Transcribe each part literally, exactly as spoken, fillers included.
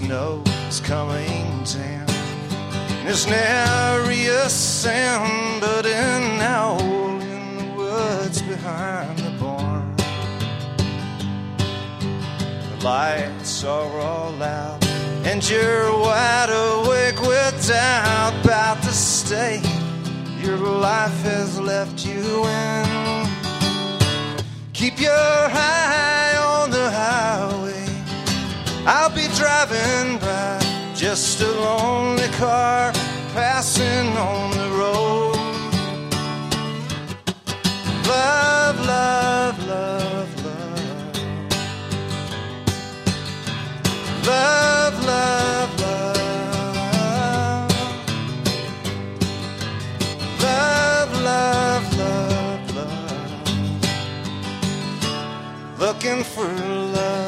snow is coming down. There's nary a sound but an owl in the woods behind the barn. The lights are all out and you're wide awake with doubt, about to stay. Your life has left you in. Keep your eye on the highway. I'll be driving by, just a lonely car passing on the road. Love, love, love, love. Love, love, love. Love, love, love, love. Looking for love.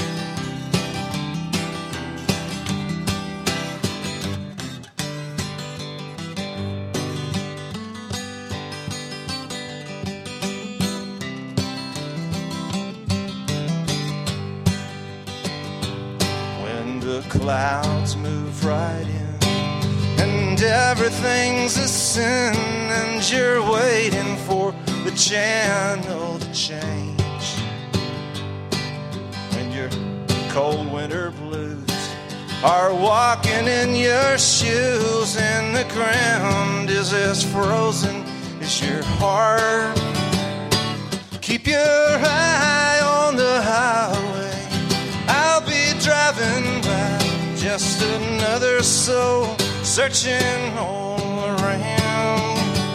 Clouds move right in and everything's a sin, and you're waiting for the channel to change. When your cold winter blues are walking in your shoes and the ground is as frozen as your heart, keep your eye on the highway. I'll be driving by, just another soul searching all around.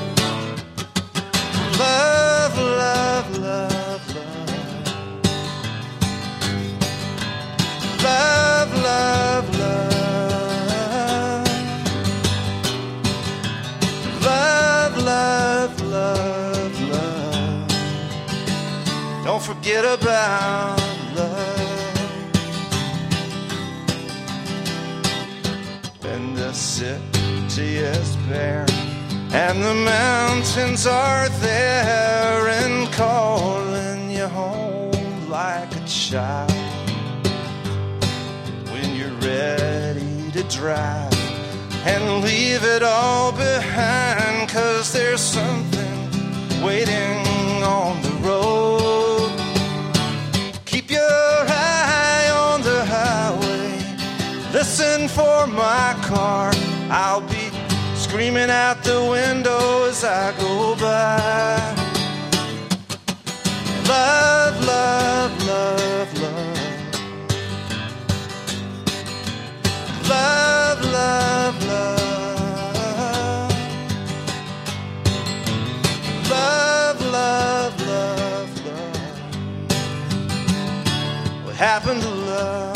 Love, love, love, love. Love, love, love. Love, love, love, love. Don't forget about love. The city is bare and the mountains are there and calling you home like a child. When you're ready to drive and leave it all behind, 'cause there's something waiting on the road. Keep your eye on the highway, listen for my car. I'll be screaming out the window as I go by. Love, love, love, love. Love, love, love. Love, love, love, love. What happened to love?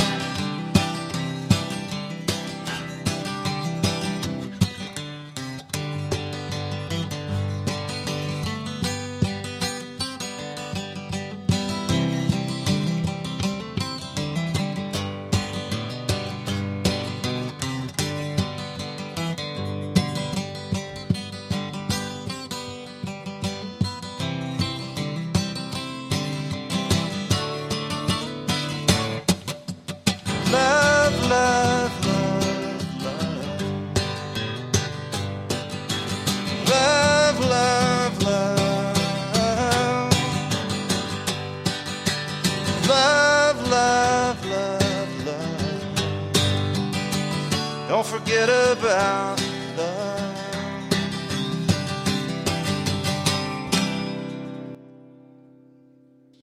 Don't forget about